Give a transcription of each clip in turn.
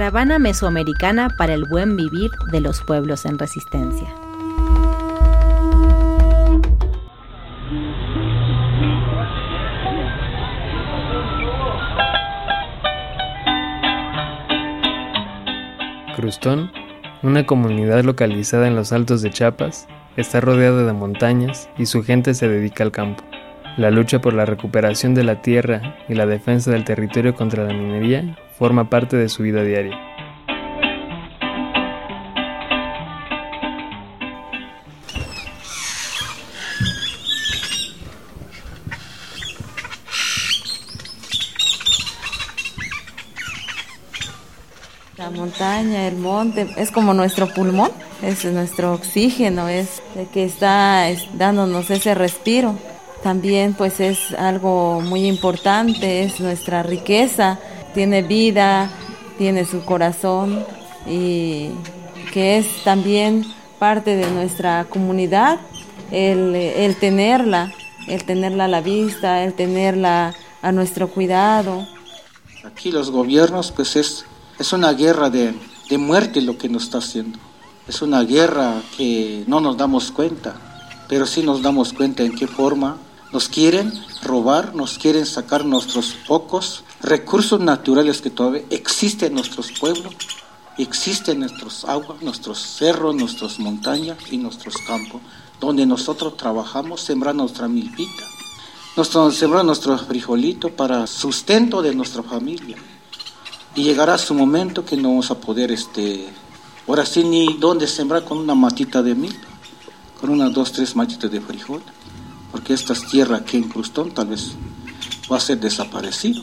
Caravana Mesoamericana para el buen vivir de los pueblos en resistencia. Crustón, una comunidad localizada en los altos de Chiapas, está rodeada de montañas y su gente se dedica al campo. La lucha por la recuperación de la tierra y la defensa del territorio contra la minería forma parte de su vida diaria. La montaña, el monte, es como nuestro pulmón, es nuestro oxígeno, es el que está dándonos ese respiro. También pues es algo muy importante, es nuestra riqueza, tiene vida, tiene su corazón y que es también parte de nuestra comunidad, el tenerla a la vista, el tenerla a nuestro cuidado. Aquí los gobiernos pues es una guerra de muerte lo que nos está haciendo. Es una guerra que no nos damos cuenta, pero sí nos damos cuenta en qué forma nos quieren robar, nos quieren sacar nuestros pocos recursos naturales que todavía existen en nuestros pueblos, existen nuestros aguas, nuestros cerros, nuestras montañas y nuestros campos, donde nosotros trabajamos, sembrando nuestra milpita, sembrando nuestro frijolito para sustento de nuestra familia. Y llegará su momento que no vamos a poder, ahora sí ni dónde sembrar con una matita de milpa, con unas 2, 3 matitas de frijol, porque esta tierra aquí en Crustón tal vez va a ser desaparecido.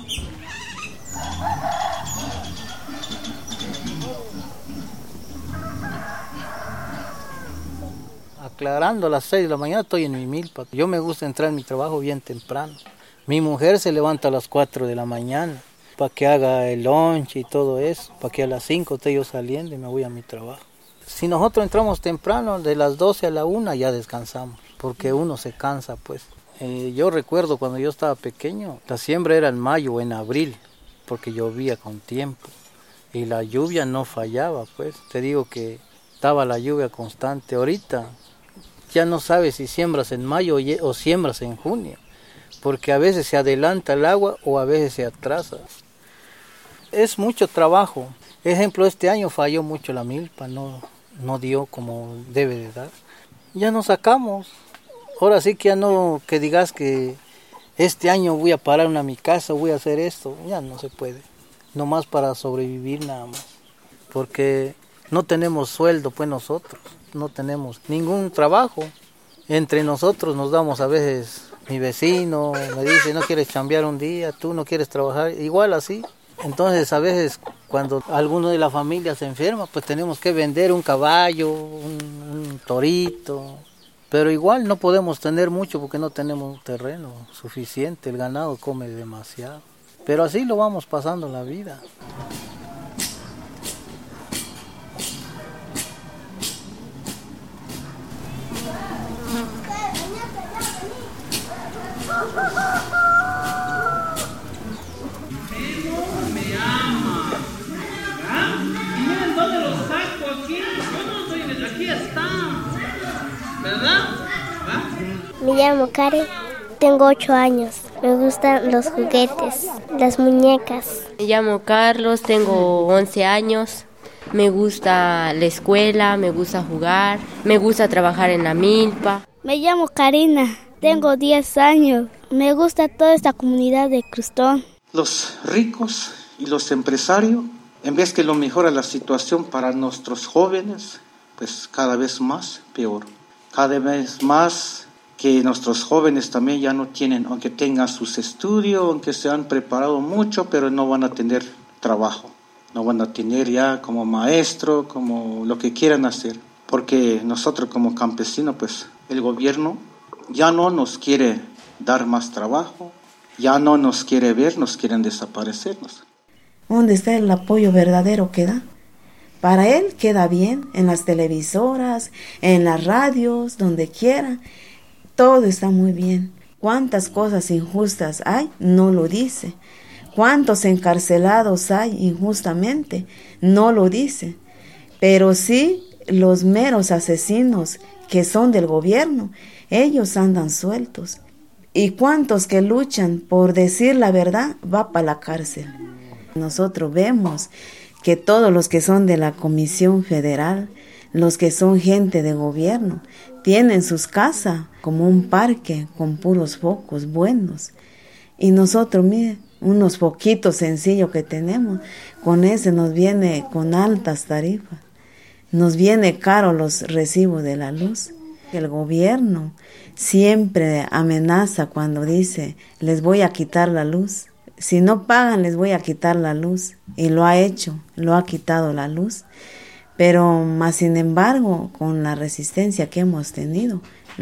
Aclarando a las 6 de la mañana estoy en mi milpa. Yo me gusta entrar en mi trabajo bien temprano. Mi mujer se levanta a las 4 de la mañana para que haga el lunch y todo eso, para que a las 5 esté yo saliendo y me voy a mi trabajo. Si nosotros entramos temprano, de las 12 a la 1 ya descansamos, porque uno se cansa pues. Yo recuerdo cuando yo estaba pequeño, la siembra era en mayo o en abril, porque llovía con tiempo y la lluvia no fallaba pues. Te digo que estaba la lluvia constante. Ahorita ya no sabes si siembras en mayo o siembras en junio, porque a veces se adelanta el agua o a veces se atrasa. Es mucho trabajo. Ejemplo, este año falló mucho la milpa, no dio como debe de dar. Ya no sacamos. Ahora sí que ya no que digas que este año voy a parar mi casa, voy a hacer esto, ya no se puede. Nomás para sobrevivir nada más. Porque no tenemos sueldo pues nosotros, no tenemos ningún trabajo. Entre nosotros nos damos a veces, mi vecino me dice, no quieres chambear un día, tú no quieres trabajar, igual así. Entonces a veces cuando alguno de la familia se enferma, pues tenemos que vender un caballo, un torito, pero igual no podemos tener mucho porque no tenemos terreno suficiente, el ganado come demasiado, pero así lo vamos pasando la vida. Me llamo Karen, tengo 8 años. Me gustan los juguetes, las muñecas. Me llamo Carlos, tengo 11 años. Me gusta la escuela, me gusta jugar, me gusta trabajar en la milpa. Me llamo Karina, tengo 10 años. Me gusta toda esta comunidad de Crustón. Los ricos y los empresarios, en vez que lo mejora la situación para nuestros jóvenes, pues cada vez más peor. Cada vez más que nuestros jóvenes también ya no tienen, aunque tengan sus estudios, aunque se han preparado mucho, pero no van a tener trabajo. No van a tener ya como maestro, como lo que quieran hacer. Porque nosotros como campesinos, pues el gobierno ya no nos quiere dar más trabajo, ya no nos quiere ver, nos quieren desaparecernos. ¿Dónde está el apoyo verdadero que da? Para él queda bien, en las televisoras, en las radios, donde quiera. Todo está muy bien. ¿Cuántas cosas injustas hay? No lo dice. ¿Cuántos encarcelados hay injustamente? No lo dice, pero sí los meros asesinos que son del gobierno, ellos andan sueltos. ¿Y cuántos que luchan por decir la verdad va para la cárcel? Nosotros vemos que todos los que son de la Comisión Federal, los que son gente de gobierno, tienen sus casas como un parque con puros focos buenos. Y nosotros, mire, unos foquitos sencillos que tenemos, con ese nos viene con altas tarifas. Nos viene caro los recibos de la luz. El gobierno siempre amenaza cuando dice, les voy a quitar la luz. Si no pagan, les voy a quitar la luz. Y lo ha hecho, lo ha quitado la luz. Pero más sin embargo, con la resistencia que hemos tenido,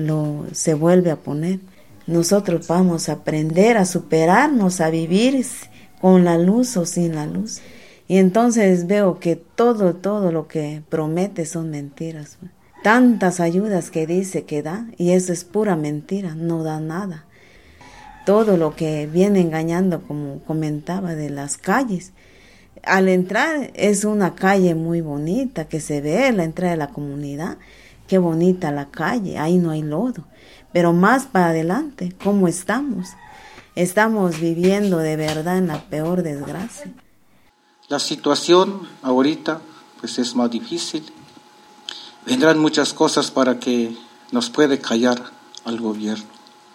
se vuelve a poner. Nosotros vamos a aprender a superarnos, a vivir con la luz o sin la luz. Y entonces veo que todo lo que promete son mentiras. Tantas ayudas que dice que da, y eso es pura mentira, no da nada. Todo lo que viene engañando, como comentaba, de las calles. Al entrar es una calle muy bonita, que se ve la entrada de la comunidad. Qué bonita la calle, ahí no hay lodo. Pero más para adelante, ¿cómo estamos? Estamos viviendo de verdad en la peor desgracia. La situación ahorita pues es más difícil. Vendrán muchas cosas para que nos puede callar al gobierno.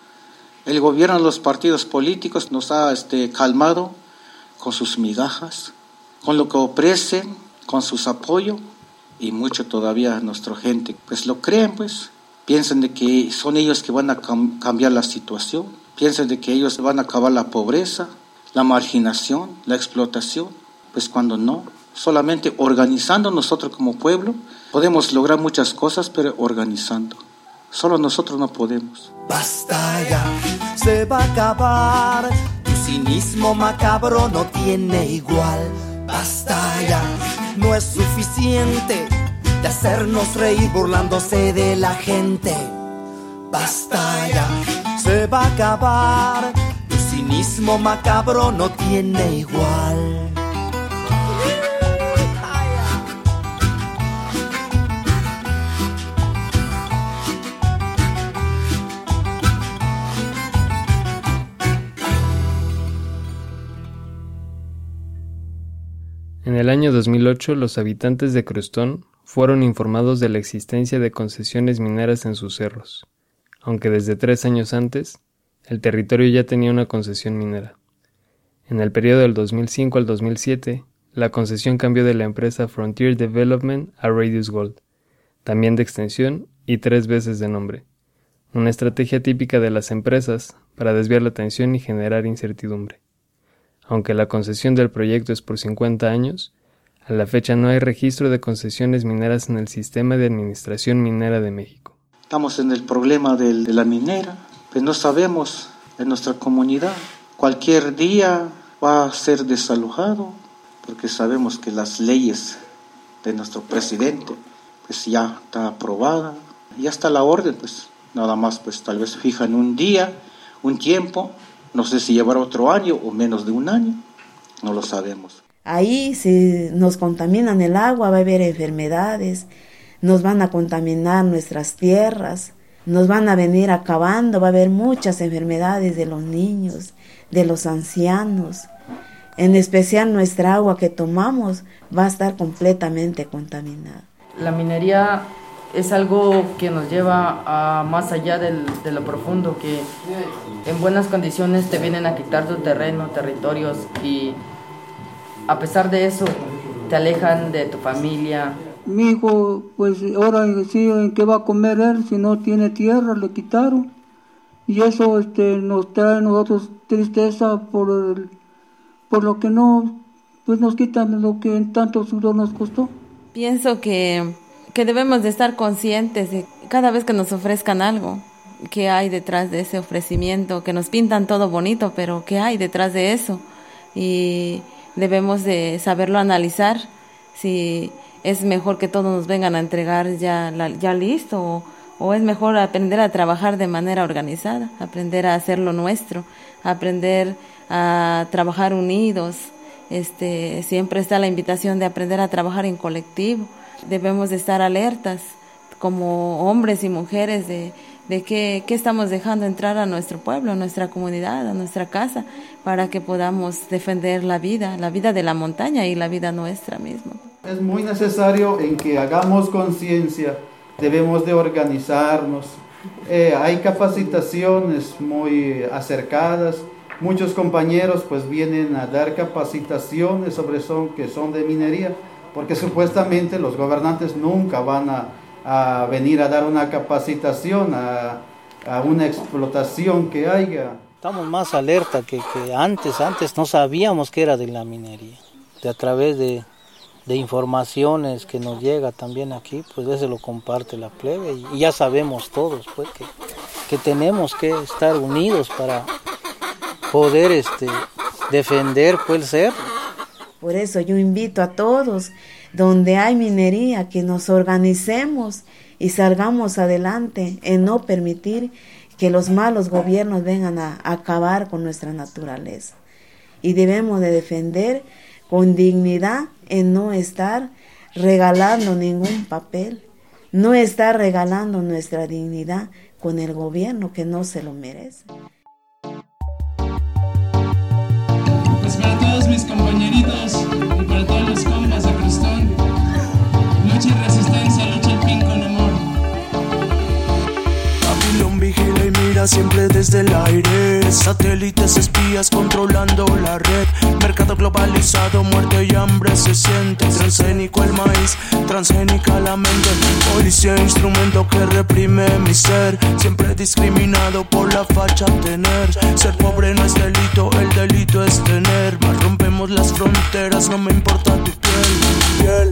El gobierno, los partidos políticos nos ha calmado con sus migajas, con lo que ofrecen, con sus apoyos, y mucho todavía nuestra gente pues lo creen, pues piensan de que son ellos que van a cambiar la situación, piensan de que ellos van a acabar la pobreza, la marginación, la explotación, pues cuando no, solamente organizando nosotros como pueblo podemos lograr muchas cosas, pero organizando. Solo nosotros no podemos. Basta ya, se va a acabar. Tu cinismo macabro no tiene igual. Basta ya, no es suficiente de hacernos reír burlándose de la gente. Basta ya, se va a acabar. Tu cinismo macabro no tiene igual. En el año 2008, los habitantes de Crustón fueron informados de la existencia de concesiones mineras en sus cerros, aunque desde 3 años antes, el territorio ya tenía una concesión minera. En el periodo del 2005 al 2007, la concesión cambió de la empresa Frontier Development a Radius Gold, también de extensión y 3 veces de nombre, una estrategia típica de las empresas para desviar la atención y generar incertidumbre. Aunque la concesión del proyecto es por 50 años, a la fecha no hay registro de concesiones mineras en el Sistema de Administración Minera de México. Estamos en el problema de la minera, pues no sabemos en nuestra comunidad. Cualquier día va a ser desalojado, porque sabemos que las leyes de nuestro presidente pues ya está aprobada, ya está la orden, pues nada más pues tal vez fijan un día, un tiempo. No sé si llevará otro año o menos de un año, no lo sabemos. Ahí si nos contaminan el agua va a haber enfermedades, nos van a contaminar nuestras tierras, nos van a venir acabando, va a haber muchas enfermedades de los niños, de los ancianos. En especial nuestra agua que tomamos va a estar completamente contaminada. La minería es algo que nos lleva a más allá de lo profundo, que en buenas condiciones te vienen a quitar tu terreno, territorios, y a pesar de eso te alejan de tu familia. Mi hijo, pues ahora sí, ¿en qué va a comer él si no tiene tierra? Le quitaron, y eso nos trae a nosotros tristeza por lo que no, pues nos quitan lo que en tanto sudor nos costó. Pienso que debemos de estar conscientes de cada vez que nos ofrezcan algo, qué hay detrás de ese ofrecimiento, que nos pintan todo bonito, pero qué hay detrás de eso, y debemos de saberlo analizar, si es mejor que todos nos vengan a entregar ya listo, o es mejor aprender a trabajar de manera organizada, aprender a hacer lo nuestro, aprender a trabajar unidos. Siempre está la invitación de aprender a trabajar en colectivo. Debemos de estar alertas como hombres y mujeres de qué estamos dejando entrar a nuestro pueblo, a nuestra comunidad, a nuestra casa, para que podamos defender la vida de la montaña y la vida nuestra misma. Es muy necesario en que hagamos conciencia, debemos de organizarnos. Hay capacitaciones muy acercadas, muchos compañeros pues vienen a dar capacitaciones que son de minería, porque supuestamente los gobernantes nunca van a venir a dar una capacitación a una explotación que haya. Estamos más alerta que antes no sabíamos que era de la minería. A través de informaciones que nos llega también aquí, pues eso lo comparte la plebe y ya sabemos todos pues que tenemos que estar unidos para poder defender pues el ser. Por eso yo invito a todos, donde hay minería, que nos organicemos y salgamos adelante en no permitir que los malos gobiernos vengan a acabar con nuestra naturaleza. Y debemos de defender con dignidad en no estar regalando ningún papel, no estar regalando nuestra dignidad con el gobierno que no se lo merece. Pues para todos mis compañeritos y para todos los compas de Crestón, lucha y resistencia, lucha al fin con amor. Babilón vigila y mira siempre desde el aire. Satélites espías controlando la red. Mercado globalizado, muerte y hambre se siente. Transgénico el maíz, transgénica la mente. Policía, instrumento que reprime mi ser. Siempre discriminado por la facha tener. Ser pobre no es delito, el delito es tener. Más rompemos las fronteras, no me importa tu piel.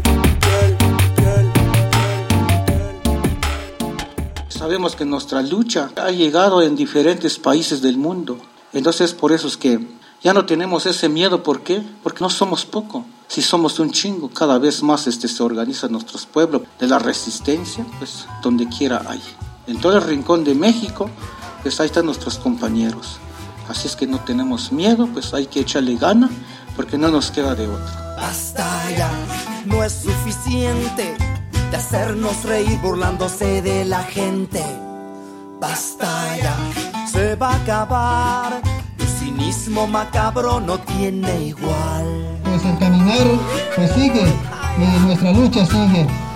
Sabemos que nuestra lucha ha llegado en diferentes países del mundo. Entonces por eso es que ya no tenemos ese miedo. ¿Por qué? Porque no somos poco. Si somos un chingo, cada vez más se organizan nuestros pueblos de la resistencia, pues donde quiera hay. En todo el rincón de México, pues ahí están nuestros compañeros. Así es que no tenemos miedo, pues hay que echarle gana, porque no nos queda de otra. Basta ya, no es suficiente de hacernos reír burlándose de la gente. Basta ya, se va a acabar. Tu cinismo macabro no tiene igual. Pues el caminar pues sigue y nuestra lucha sigue.